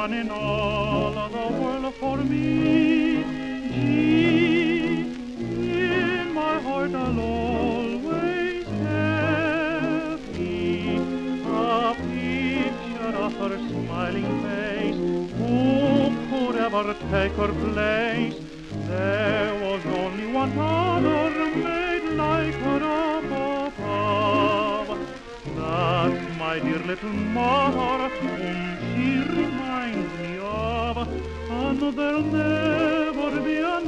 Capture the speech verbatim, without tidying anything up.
one in all the world for me. She in my heart I'll always have me, a picture of her smiling face. Who could ever take her place? There was only one other made like her up above. That's my dear little mother, whom she reminds me of, and there'll never be another.